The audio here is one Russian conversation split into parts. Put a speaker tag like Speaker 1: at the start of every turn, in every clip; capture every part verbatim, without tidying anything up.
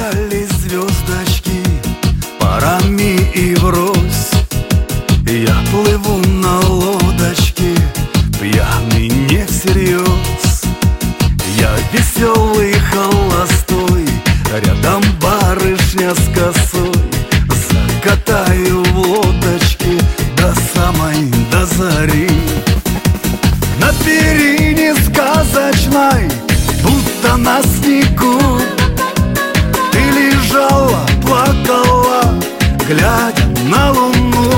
Speaker 1: Зажигались звездочки парами и врозь. Я плыву на лодочке, пьяный не всерьез. Я веселый холостой, рядом барышня с косой. Закатаю в лодочке до самой до зари. На перине сказочной, будто на снегу, ты лежала, плакала, глядя на луну.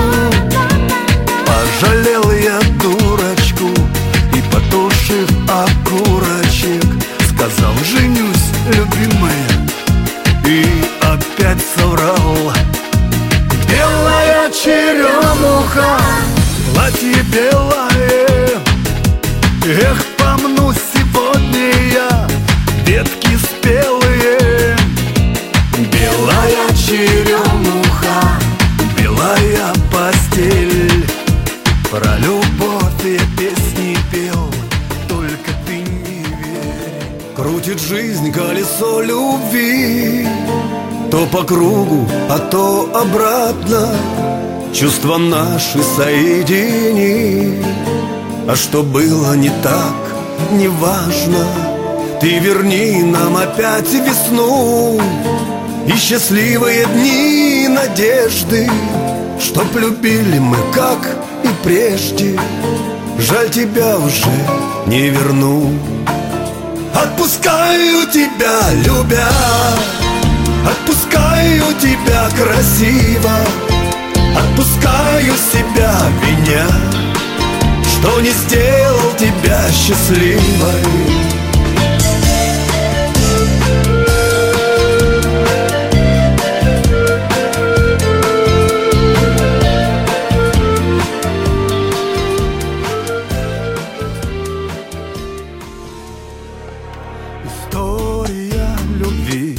Speaker 1: Пожалел я дурочку и, потушив окурочек, сказал: женюсь, любимая, и опять соврал. Белая черемуха, платье белое, эх, помну сегодня я ветки спелые. Белая черемуха, белая постель, про любовь я песни пел, только ты не верь. Крутит жизнь колесо любви, то по кругу, а то обратно. Чувства наши соедини, а что было не так, не важно. Ты верни нам опять весну и счастливые дни надежды, чтоб любили мы, как и прежде. Жаль, тебя уже не верну. Отпускаю тебя, любя, отпускаю тебя красиво, отпускаю себя, виня, что не сделал тебя счастливой. История любви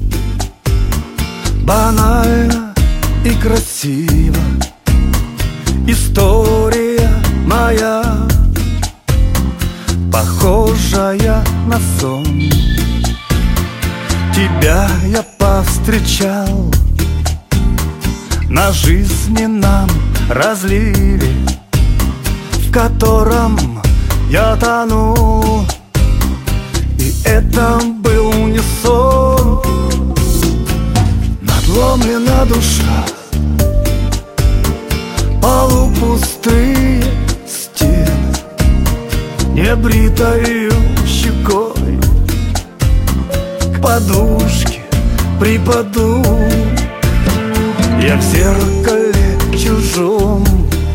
Speaker 1: банально и красиво. История моя, похожая на сон. Тебя я повстречал на жизненном разливе, в котором я тонул. И это был не сон. Надломлена душа, полупустые стены, небритою щекой к подушке припаду. Я в зеркале чужом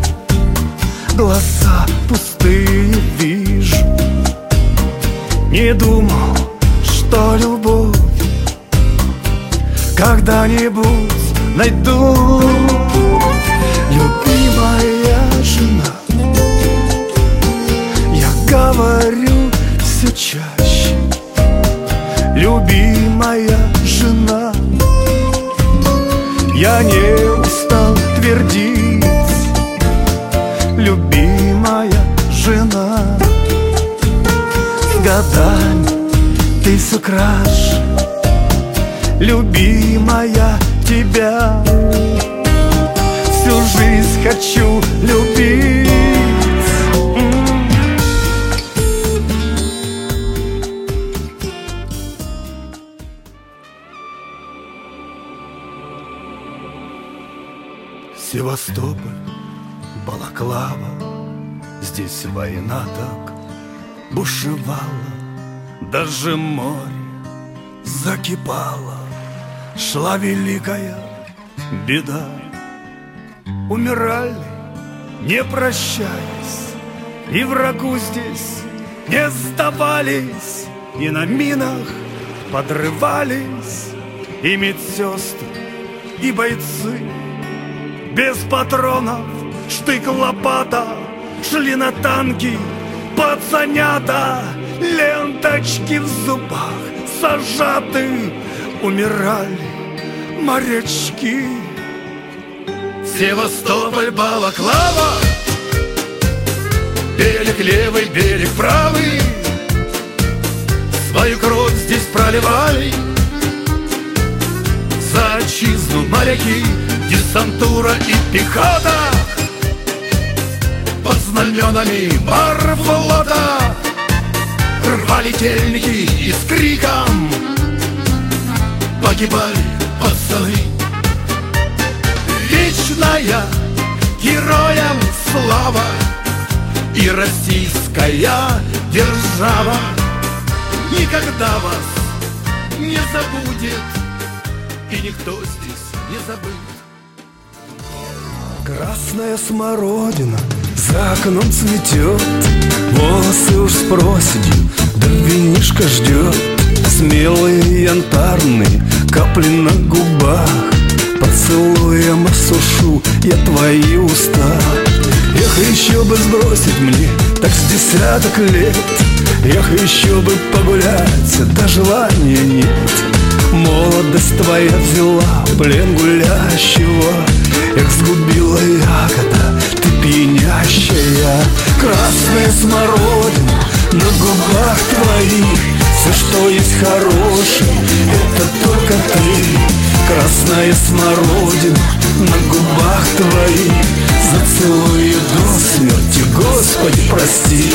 Speaker 1: глаза пустые вижу. Не думал, что любовь когда-нибудь найду. Любимая жена, я говорю все чаще. Любимая жена, я не устал твердить. Любимая жена, с годами ты все краше. Любимая, тебя всю жизнь хочу любить. Севастополь, Балаклава, здесь война так бушевала, даже море закипало. Шла великая беда, умирали, не прощаясь, и врагу здесь не сдавались, и на минах подрывались, и медсестры, и бойцы. Без патронов, штык, лопата, шли на танки пацанята, ленточки в зубах сажаты, умирали морячки. Севастополь, Балаклава, берег левый, берег правый, свою кровь здесь проливали. за отчизну моряки, десантура и пехота. Под знаменами морфлота рвали тельники и с криком погибали пацаны. Вечная героям слава и российская держава никогда вас не забудет, и никто здесь не забыт.
Speaker 2: Красная смородина за окном цветет, волосы уж с проседью, да винишко ждет. Смелые янтарные капли на губах, поцелуем осушу я твои уста. Эх, еще бы сбросить мне так с десяток лет, эх, еще бы погулять, да желания нет. Молодость твоя взяла плен гулящего, эх, сгубила ягода, ты пьянящая. Красная смородина на губах твоих, все, что есть хорошее, это только ты. Красная смородина на губах твоих, зацелую до смерти, Господи, прости.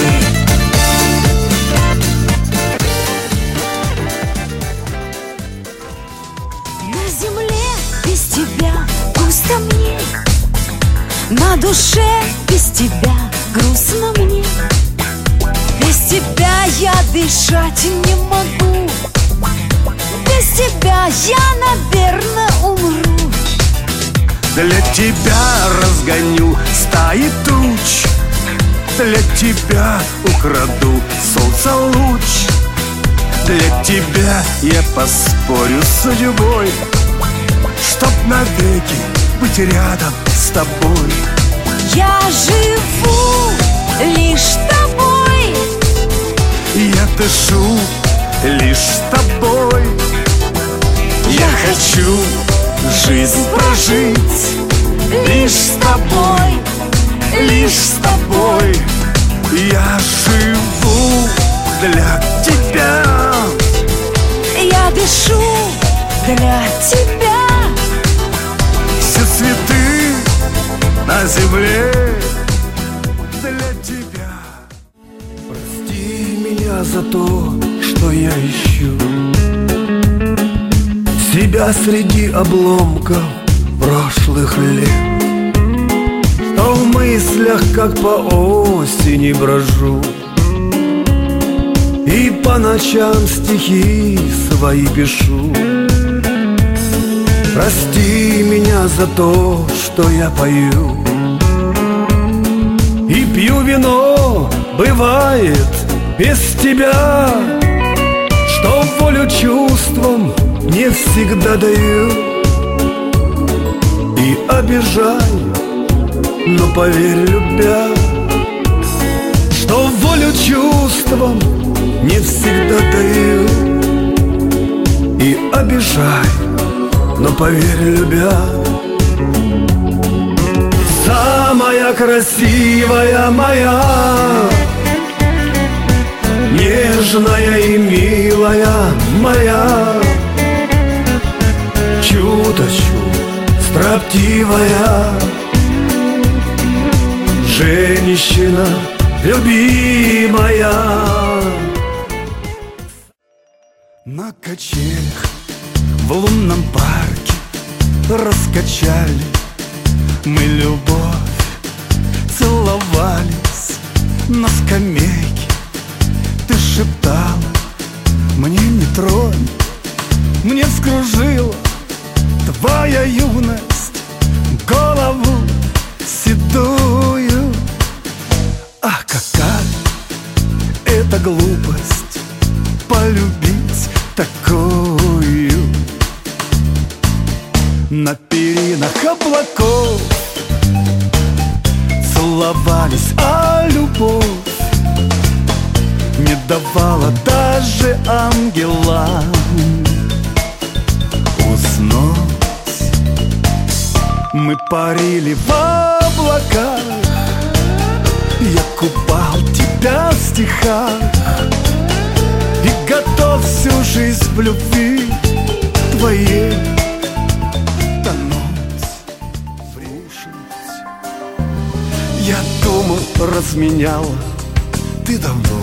Speaker 3: На земле без тебя пусто мне, на душе без тебя грустно мне. Без тебя я дышать не могу, без тебя я, наверное, умру.
Speaker 2: Для тебя разгоню стаи туч, для тебя украду солнца луч, для тебя я поспорю с судьбой, чтоб навеки быть рядом с тобой.
Speaker 3: Я живу лишь с тобой,
Speaker 2: я дышу лишь с тобой. Я хочу жизнь прожить лишь с тобой, лишь с тобой. Я живу для тебя,
Speaker 3: я дышу для тебя.
Speaker 2: Все цветы на земле для тебя. Прости меня за то, что я ищу себя среди обломков прошлых лет, что в мыслях, как по осени, брожу и по ночам стихи свои пишу. Прости меня за то, что я пою и пью вино, бывает, без тебя, что волю чувствам не всегда даю и обижаю, но поверь, любя, что волю чувствам не всегда даю и обижаю, но поверь, любя. Самая красивая моя, нежная и милая моя, чуточку строптивая женщина любимая. На качелях в лунном парке раскачали мы любовь, целовались на скамейке. Ты шептала мне: не тронь, мне вскружила твоя юность голову седую. Ах, какая это глупость полюбить такую. На перинах облаков целовались, а любовь не давала даже ангелам уснуть. Мы парили в облаках, я купал тебя в стихах и готов всю жизнь в любви твоей разменяла ты давно.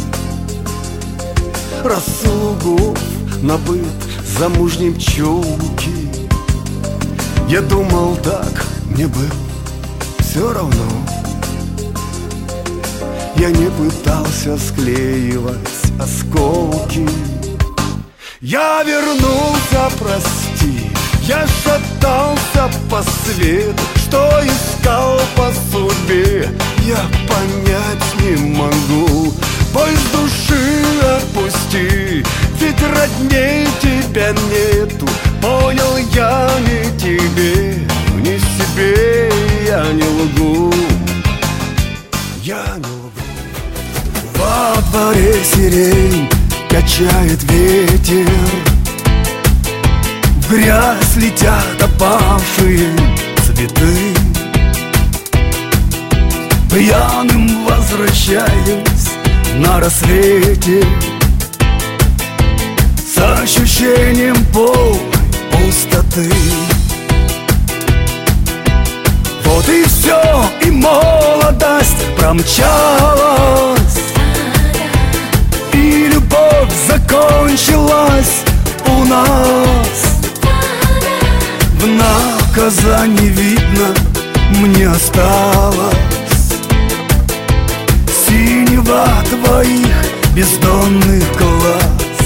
Speaker 2: Рассугу набыт замужней пчелки. Я думал, так мне бы все равно. Я не пытался склеивать осколки. Я вернулся, прости. Я шатался по свету, что искал по судьбе. Я понять не могу. Боль с души отпусти, ведь родней тебя нету. Понял я не тебе, не себе я не лгу. Я не лгу. Во дворе сирень качает ветер, в грязь летят опавшие цветы. Пьяным возвращаюсь на рассвете с ощущением полной пустоты. Вот и все, и молодость промчалась, и любовь закончилась у нас. В наказании видно мне осталось синева твоих бездонных глаз.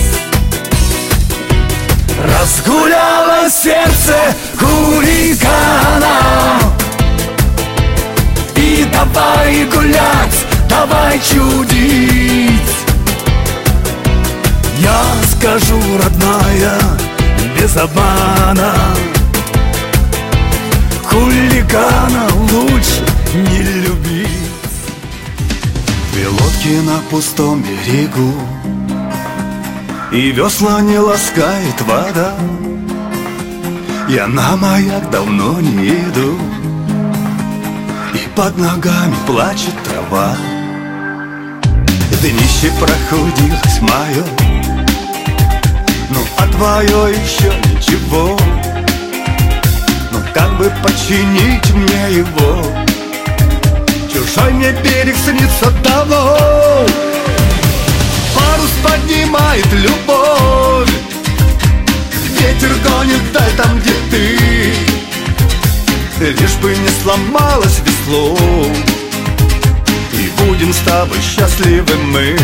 Speaker 2: Разгуляло сердце хулигана, и давай гулять, давай чудить. Я скажу, родная, без обмана, хулигана лучше не любить. Две лодки на пустом берегу, и весла не ласкает вода. Я на маяк давно не иду, и под ногами плачет трава. Днище прохудилось мое, ну а твое еще ничего. Ну как бы починить мне его? Чужой мне берег снится давно. Парус поднимает любовь, ветер гонит даль там, где ты. Лишь бы не сломалось весло, и будем с тобой счастливы мы.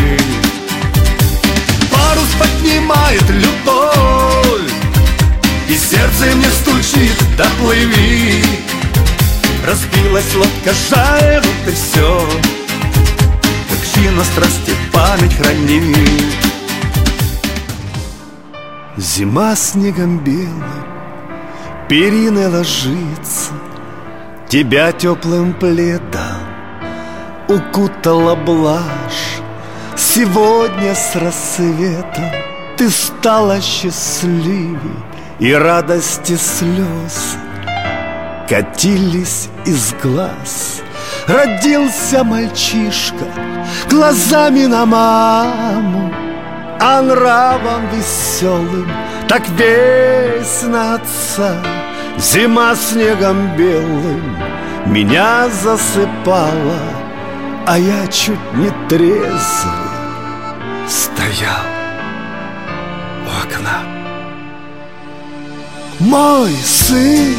Speaker 2: Парус поднимает любовь, и сердце мне стучит: доплыви. Разбилась лодка, жаль, вот и все. Причина страсти память хранит. Зима снегом белым периной ложится, тебя теплым пледом укутала блажь. Сегодня с рассветом ты стала счастливей, и радости слез катились из глаз. Родился мальчишка глазами на маму, а нравом веселым так весь на отца. Зима снегом белым меня засыпала, а я чуть не трезвый стоял у окна. Мой сын,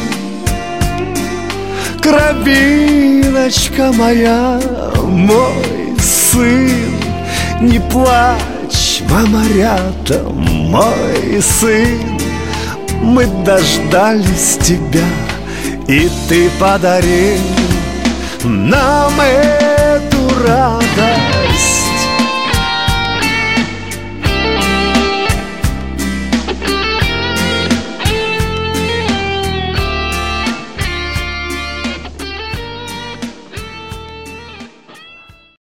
Speaker 2: кровиночка моя, мой сын, не плачь, мама рядом, мой сын. Мы дождались тебя, и ты подарил нам эту радость.